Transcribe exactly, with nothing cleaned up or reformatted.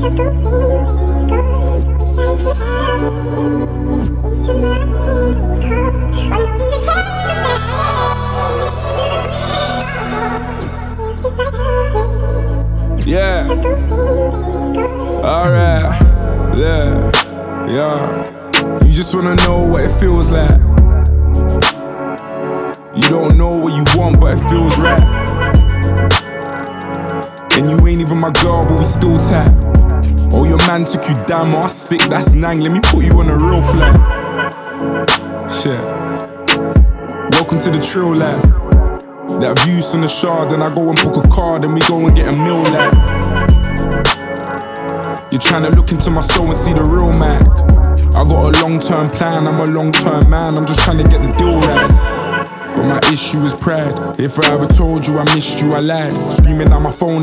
Yeah. Alright. Yeah. Yeah. You just wanna know what it feels like. You don't know what you want, but it feels right. And you ain't even my girl, but we still tight. Oh, your man took you down, oh, sick, that's nang. Let me put you on a real flight. Shit. Welcome to the trill life. That views on the shard, then I go and book a car, then we go and get a meal like. You're trying to look into my soul and see the real Mac. I got a long-term plan, I'm a long-term man, I'm just trying to get the deal right. But my issue is pride. If I ever told you I missed you, I lied. Screaming on my phone